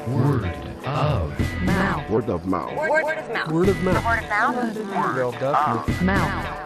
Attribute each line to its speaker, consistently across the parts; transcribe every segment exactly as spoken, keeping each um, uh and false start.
Speaker 1: Word of
Speaker 2: mouth.
Speaker 3: Word of mouth.
Speaker 4: Word, word of mouth.
Speaker 3: Word of mouth.
Speaker 4: Word of mouth.
Speaker 2: Word of mouth.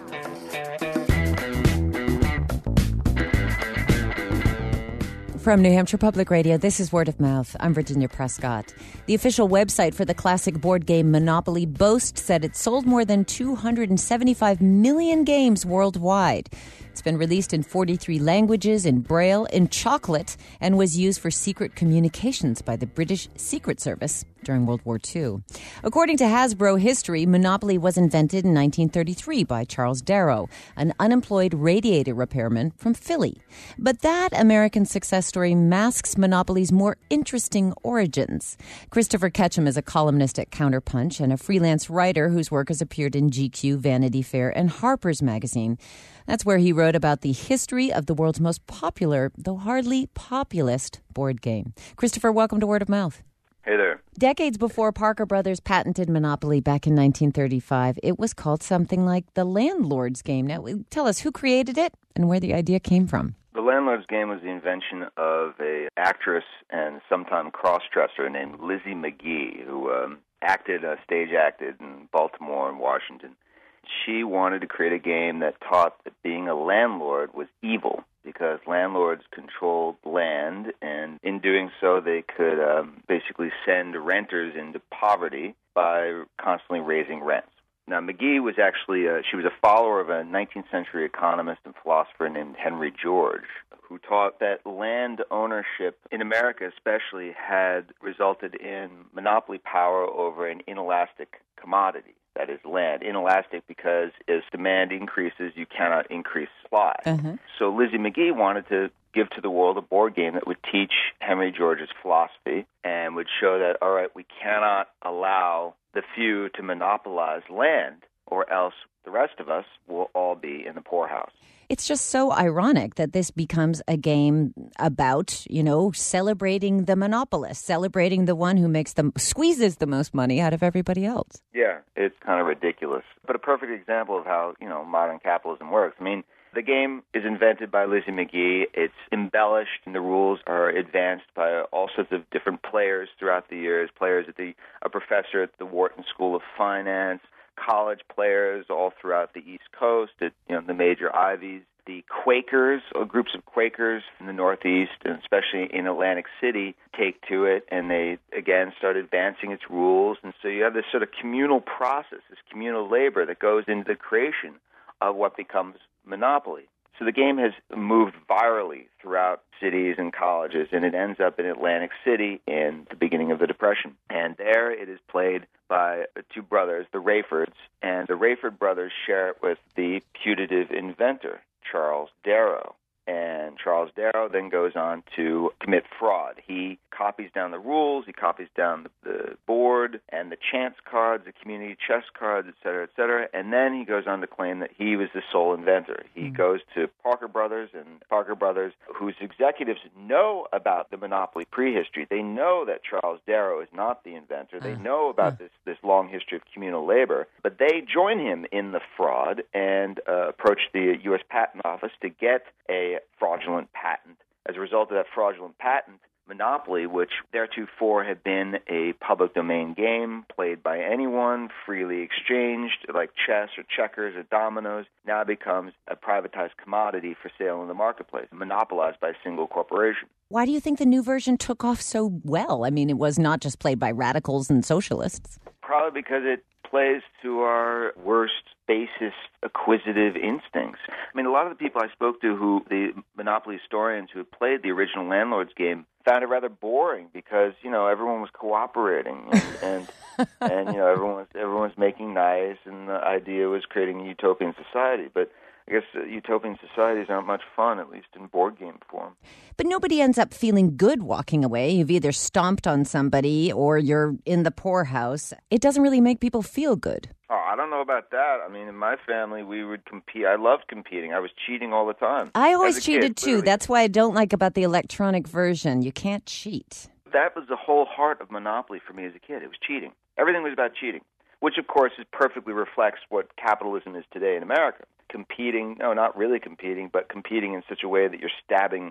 Speaker 5: From New Hampshire Public Radio, this is Word of Mouth. I'm Virginia Prescott. The official website for the classic board game Monopoly boasts that it sold more than two hundred seventy-five million games worldwide. It's been released in forty-three languages, in Braille, in chocolate, and was used for secret communications by the British Secret Service during World War Two. According to Hasbro history, Monopoly was invented in nineteen thirty-three by Charles Darrow, an unemployed radiator repairman from Philly. But that American success story masks Monopoly's more interesting origins. Christopher Ketchum is a columnist at Counterpunch and a freelance writer whose work has appeared in G Q, Vanity Fair, and Harper's Magazine. That's where he wrote about the history of the world's most popular, though hardly populist, board game. Christopher, welcome to Word of Mouth.
Speaker 6: Hey there.
Speaker 5: Decades before Parker Brothers patented Monopoly back in nineteen thirty-five, it was called something like the Landlord's Game. Now, tell us who created it and where the idea came from.
Speaker 6: The Landlord's Game was the invention of a actress and sometime cross-dresser named Lizzie McGee, who um, acted, uh, stage acted in Baltimore and Washington. She wanted to create a game that taught that being a landlord was evil because landlords controlled land, and in doing so they could um, basically send renters into poverty by constantly raising rents. Now, McGee was actually, uh, she was a follower of a nineteenth century economist and philosopher named Henry George, who taught that land ownership, in America especially, had resulted in monopoly power over an inelastic commodity. That is land. Inelastic because as demand increases, you cannot increase supply. Uh-huh. So Lizzie McGee wanted to give to the world a board game that would teach Henry George's philosophy and would show that, all right, we cannot allow the few to monopolize land, or else the rest of us will all be in the poorhouse.
Speaker 5: It's just so ironic that this becomes a game about, you know, celebrating the monopolist, celebrating the one who makes the squeezes the most money out of everybody else.
Speaker 6: Yeah, it's kind of ridiculous. But a perfect example of how, you know, modern capitalism works. I mean, the game is invented by Lizzie McGee. It's embellished, and the rules are advanced by all sorts of different players throughout the years. Players at the, a professor at the Wharton School of Finance, college players all throughout the East Coast, at you know the major Ivies, the Quakers, or groups of Quakers in the Northeast, and especially in Atlantic City, take to it, and they again start advancing its rules. And so you have this sort of communal process, this communal labor that goes into the creation of what becomes Monopoly. So the game has moved virally throughout cities and colleges, and it ends up in Atlantic City in the beginning of the Depression. And there it is played by two brothers, the Rayfords, and the Rayford brothers share it with the putative inventor, Charles Darrow. And Charles Darrow then goes on to commit fraud. He copies down the rules, he copies down the, the board and the chance cards, the community chess cards, et cetera, et cetera, and then he goes on to claim that he was the sole inventor. He mm-hmm. goes to Parker Brothers, and Parker Brothers, whose executives know about the Monopoly prehistory. They know that Charles Darrow is not the inventor. They know about this, this long history of communal labor, but they join him in the fraud and uh, approach the U S Patent Office to get a fraudulent patent. As a result of that fraudulent patent, Monopoly, which theretofore had been a public domain game played by anyone, freely exchanged, like chess or checkers or dominoes, now becomes a privatized commodity for sale in the marketplace, monopolized by a single corporation.
Speaker 5: Why do you think the new version took off so well? I mean, it was not just played by radicals and socialists.
Speaker 6: Probably because it plays to our worst, basest, acquisitive instincts. I mean, a lot of the people I spoke to, who the Monopoly historians who had played the original Landlord's game, found it rather boring because, you know, everyone was cooperating and, and, and you know, everyone was, everyone was making nice, and the idea was creating a utopian society. But I guess uh, utopian societies aren't much fun, at least in board game form.
Speaker 5: But nobody ends up feeling good walking away. You've either stomped on somebody or you're in the poorhouse. It doesn't really make people feel good.
Speaker 6: Oh, I don't know about that. I mean, in my family, we would compete. I loved competing. I was cheating all the time.
Speaker 5: I always cheated,
Speaker 6: kid,
Speaker 5: too.
Speaker 6: literally.
Speaker 5: That's why I don't like about the electronic version. You can't cheat.
Speaker 6: That was the whole heart of Monopoly for me as a kid. It was cheating. Everything was about cheating, which, of course, is perfectly reflects what capitalism is today in America. Competing, no, not really competing, but competing in such a way that you're stabbing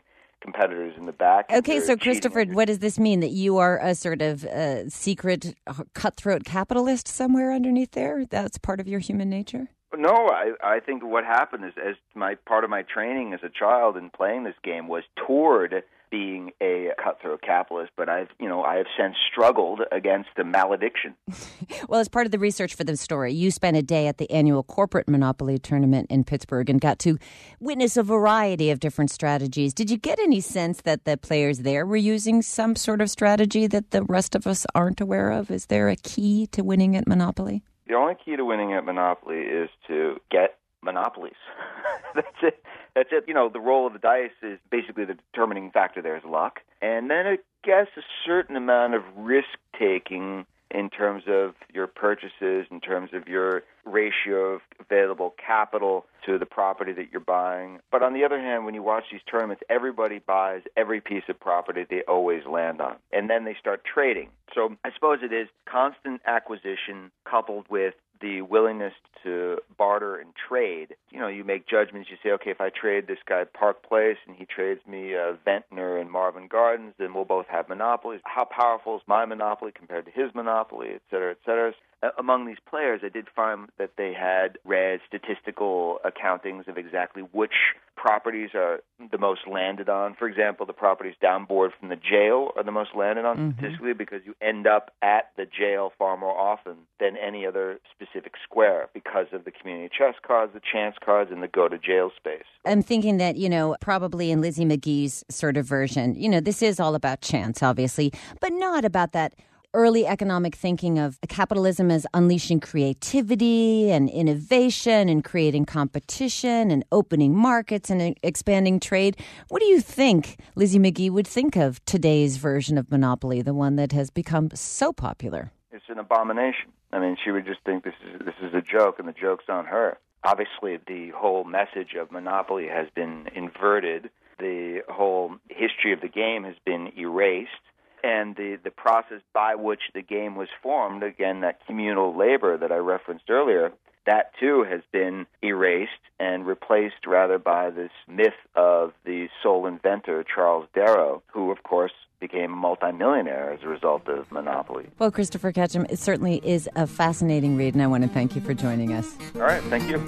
Speaker 6: competitors in the back.
Speaker 5: Okay, so
Speaker 6: cheating.
Speaker 5: Christopher, what does this mean? That you are a sort of uh, secret cutthroat capitalist somewhere underneath there? That's part of your human nature?
Speaker 6: No, I, I think what happened is, as my part of my training as a child in playing this game was toward being a cutthroat capitalist, but I've, you know, I have since struggled against the malediction.
Speaker 5: Well, as part of the research for the story, you spent a day at the annual corporate Monopoly tournament in Pittsburgh and got to witness a variety of different strategies. Did you get any sense that the players there were using some sort of strategy that the rest of us aren't aware of? Is there a key to winning at Monopoly?
Speaker 6: The only key to winning at Monopoly is to get monopolies. That's it. That's it. You know, the roll of the dice is basically the determining factor there is luck. And then I guess a certain amount of risk-taking in terms of your purchases, in terms of your ratio of available capital to the property that you're buying. But on the other hand, when you watch these tournaments, everybody buys every piece of property they always land on. And then they start trading. So I suppose it is constant acquisition coupled with the willingness to barter and trade. You know, you make judgments. You say, okay, if I trade this guy Park Place and he trades me uh, Ventnor and Marvin Gardens, then we'll both have monopolies. How powerful is my monopoly compared to his monopoly, et cetera, et cetera? Uh, among these players, I did find that they had read statistical accountings of exactly which properties are the most landed on. For example, the properties downboard from the jail are the most landed on mm-hmm. statistically because you end up at the jail far more often than any other specific square because of the community chest cards, the chance cards, and the go-to-jail space.
Speaker 5: I'm thinking that, you know, probably in Lizzie McGee's sort of version, you know, this is all about chance, obviously, but not about that early economic thinking of capitalism as unleashing creativity and innovation and creating competition and opening markets and expanding trade. What do you think Lizzie McGee would think of today's version of Monopoly, the one that has become so popular?
Speaker 6: It's an abomination. I mean, she would just think this is this is a joke, and the joke's on her. Obviously, the whole message of Monopoly has been inverted. The whole history of the game has been erased. And the, the process by which the game was formed, again, that communal labor that I referenced earlier, that too has been erased and replaced rather by this myth of the sole inventor, Charles Darrow, who, of course, became a multimillionaire as a result of Monopoly.
Speaker 5: Well, Christopher Ketchum, it certainly is a fascinating read, and I want to thank you for joining us.
Speaker 6: All right, thank you.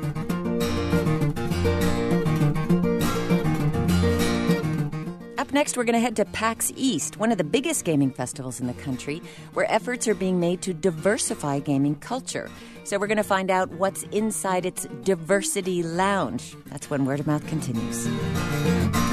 Speaker 5: Up next, we're going to head to PAX East, one of the biggest gaming festivals in the country, where efforts are being made to diversify gaming culture. So we're going to find out what's inside its Diversity Lounge. That's when Word of Mouth continues.